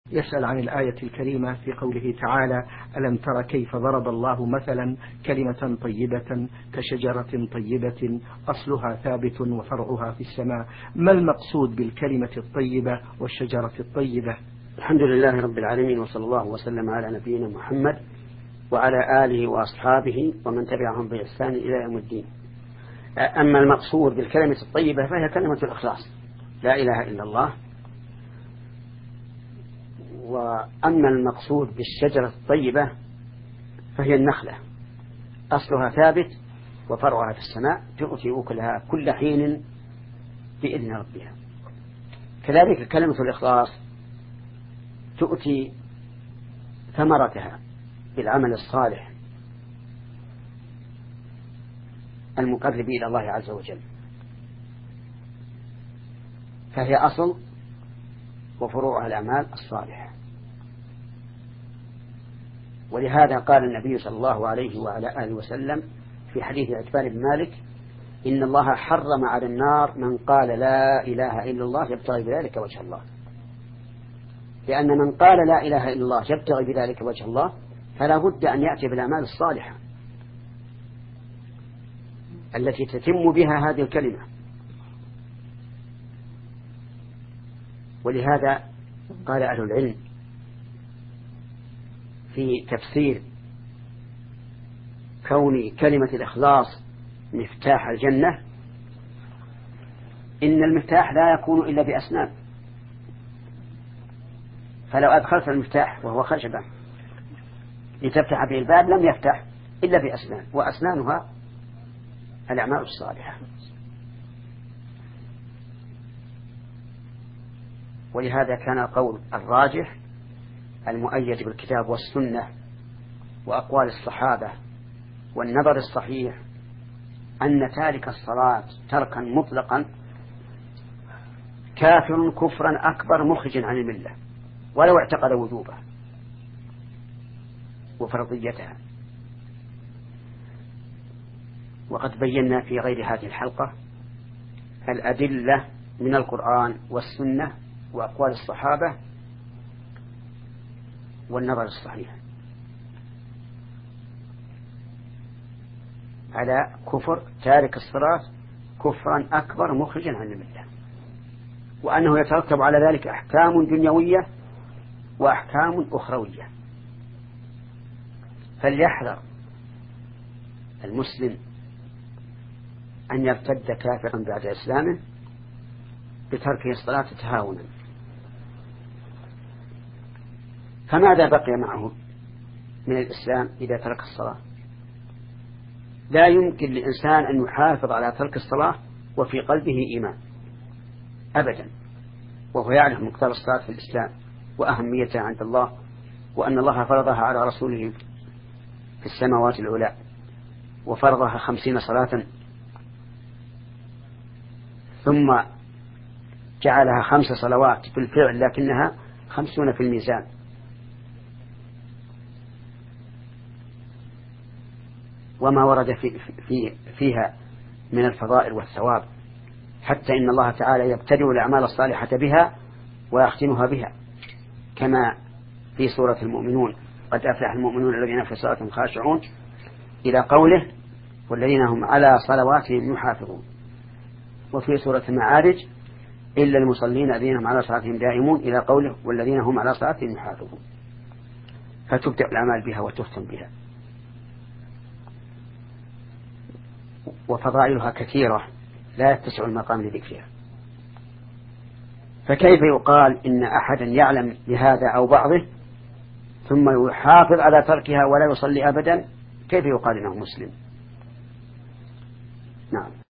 يسأل عن الآية الكريمة في قوله تعالى: ألم تر كيف ضرب الله مثلا كلمة طيبة كشجرة طيبة أصلها ثابت وفرعها في السماء. ما المقصود بالكلمة الطيبة والشجرة الطيبة؟ الحمد لله رب العالمين، وصلى الله وسلم على نبينا محمد وعلى آله وأصحابه ومن تبعهم بإحسان إلى يوم الدين. أما المقصود بالكلمة الطيبة فهي كلمة الإخلاص، لا إله إلا الله. وأما المقصود بالشجرة الطيبة فهي النخلة، أصلها ثابت وفرعها في السماء، تؤتي أكلها كل حين بإذن ربها. كذلك كلمة الإخلاص تؤتي ثمرتها بالعمل الصالح المقرب إلى الله عز وجل، فهي أصل وفروعها الأعمال الصالحة. ولهذا قال النبي صلى الله عليه وعلى آله وسلم في حديث عتبان بن مالك: إن الله حرم على النار من قال لا إله إلا الله يبتغي بذلك وجه الله. لأن من قال لا إله إلا الله يبتغي بذلك وجه الله فلا بد أن يأتي بالأعمال الصالحة التي تتم بها هذه الكلمة. ولهذا قال أهل العلم في تفسير كون كلمة الإخلاص مفتاح الجنة: إن المفتاح لا يكون إلا بأسنان، فلو أدخلت المفتاح وهو خشبة لتفتح به الباب لم يفتح إلا بأسنان، وأسنانها الأعمال الصالحة. ولهذا كان القول الراجح المؤيد بالكتاب والسنة وأقوال الصحابة والنظر الصحيح أن تارك الصلاة تركا مطلقا كافر كفرا أكبر مخرجا عن الملة ولو اعتقد وجوبه وفرضيتها. وقد بينا في غير هذه الحلقة الأدلة من القرآن والسنة وأقوال الصحابة والنظر الصحيح على كفر تارك الصلاة كفرا أكبر مخرجا عن الملة، وأنه يترتب على ذلك أحكام دنيوية وأحكام أخروية. فليحذر المسلم أن يرتد كافرا بعد إسلامه بتركه الصلاة تهاونا. فماذا بقي معه من الإسلام إذا ترك الصلاة؟ لا يمكن للإنسان أن يحافظ على ترك الصلاة وفي قلبه إيمان أبدا، وهو يعرف مقدار الصلاة في الإسلام وأهميتها عند الله، وأن الله فرضها على رسوله في السماوات العلى، وفرضها 50 صلاة ثم جعلها 5 صلوات بالفعل لكنها 50 في الميزان. وما ورد فيها من الفضائل والثواب، حتى إن الله تعالى يبتدئ الأعمال الصالحة بها ويختمها بها، كما في سورة المؤمنون: قد أفلح المؤمنون الذين في صلاتهم خاشعون، إلى قوله: والذين هم على صلواتهم يحافظون. وفي سورة المعارج: إلا المصلين الذين هم على صلاتهم دائمون، إلى قوله: والذين هم على صلاتهم يحافظون. فتبدأ الأعمال بها وتختم بها، وفضائلها كثيرة لا يتسع المقام لذكرها. فكيف يقال إن أحدا يعلم بهذا أو بعضه ثم يحافظ على تركها ولا يصلي أبدا؟ كيف يقال إنه مسلم؟ نعم.